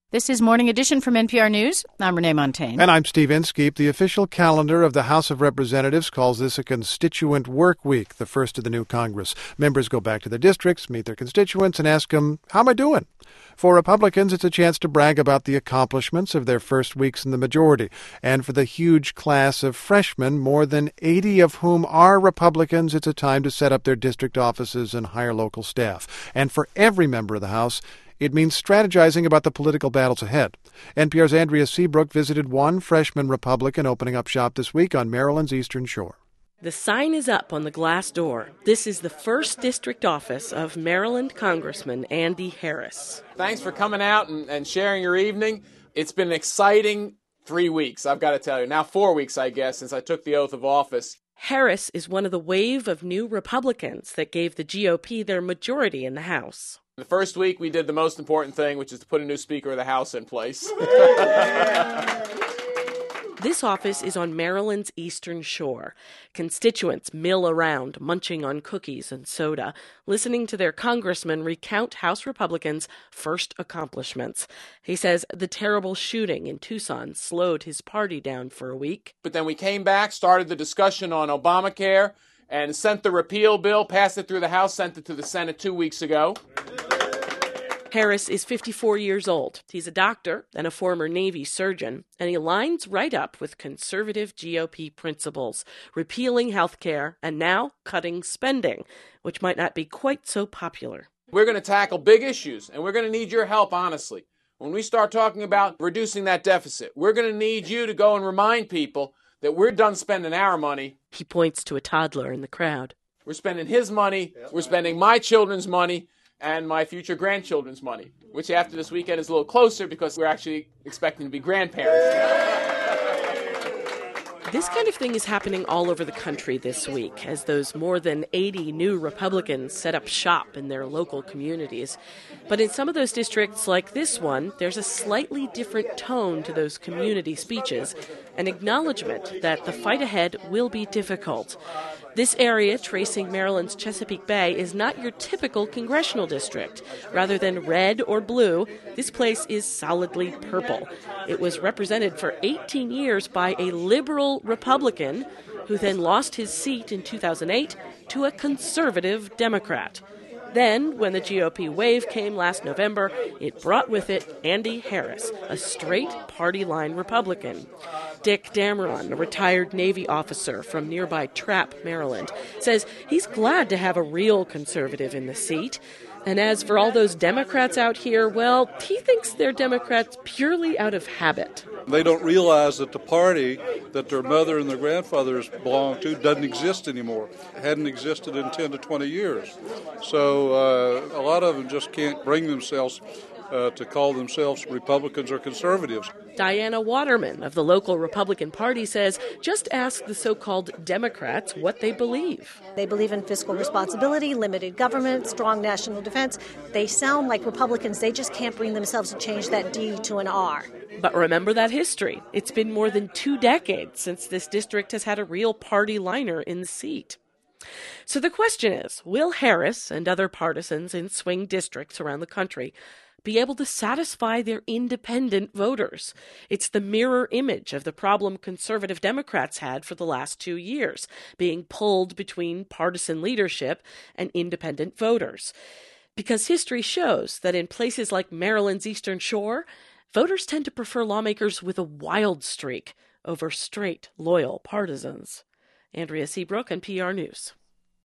This is Morning Edition from NPR News. I'm Renee Montaigne. And I'm Steve Inskeep. The official calendar of the House of Representatives calls this a constituent work week, the first of the new Congress. Members go back to their districts, meet their constituents, and ask them, how am I doing? For Republicans, it's a chance to brag about the accomplishments of their first weeks in the majority. And for the huge class of freshmen, more than 80 of whom are Republicans, it's a time to set up their district offices and hire local staff. And for every member of the House, it means strategizing about the political battles ahead. NPR's Andrea Seabrook visited one freshman Republican opening up shop this week on Maryland's Eastern Shore. The sign is up on the glass door. This is the first district office of Maryland Congressman Andy Harris. Thanks for coming out and sharing your evening. It's been an exciting 3 weeks, I've got to tell you. Now 4 weeks, I guess, since I took the oath of office. Harris is one of the wave of new Republicans that gave the GOP their majority in the House. The first week, we did the most important thing, which is to put a new Speaker of the House in place. This office is on Maryland's Eastern Shore. Constituents mill around, munching on cookies and soda, listening to their congressman recount House Republicans' first accomplishments. He says the terrible shooting in Tucson slowed his party down for a week. But then we came back, started the discussion on Obamacare, and sent the repeal bill, passed it through the House, sent it to the Senate 2 weeks ago. Harris is 54 years old. He's a doctor and a former Navy surgeon, and he lines right up with conservative GOP principles, repealing health care and now cutting spending, which might not be quite so popular. We're going to tackle big issues, and we're going to need your help, honestly. When we start talking about reducing that deficit, we're going to need you to go and remind people that we're done spending our money. He points to a toddler in the crowd. We're spending his money, we're spending my children's money, and my future grandchildren's money, which after this weekend is a little closer because we're actually expecting to be grandparents. This kind of thing is happening all over the country this week as those more than 80 new Republicans set up shop in their local communities. But in some of those districts, like this one, there's a slightly different tone to those community speeches, an acknowledgement that the fight ahead will be difficult. This area, tracing Maryland's Chesapeake Bay, is not your typical congressional district. Rather than red or blue, this place is solidly purple. It was represented for 18 years by a liberal Republican who then lost his seat in 2008 to a conservative Democrat. Then, when the GOP wave came last November, it brought with it Andy Harris, a straight party line Republican. Dick Dameron, a retired Navy officer from nearby Trapp, Maryland, says he's glad to have a real conservative in the seat. And as for all those Democrats out here, well, he thinks they're Democrats purely out of habit. They don't realize that the party that their mother and their grandfathers belonged to doesn't exist anymore. It hadn't existed in 10 to 20 years. So a lot of them just can't bring themselves to call themselves Republicans or conservatives. Diana Waterman of the local Republican Party says just ask the so-called Democrats what they believe. They believe in fiscal responsibility, limited government, strong national defense. They sound like Republicans. They just can't bring themselves to change that D to an R. But remember that history. It's been more than 2 decades since this district has had a real party liner in the seat. So the question is, will Harris and other partisans in swing districts around the country be able to satisfy their independent voters? It's the mirror image of the problem conservative Democrats had for the last 2 years, being pulled between partisan leadership and independent voters. Because history shows that in places like Maryland's Eastern Shore, voters tend to prefer lawmakers with a wild streak over straight, loyal partisans. Andrea Seabrook, NPR News.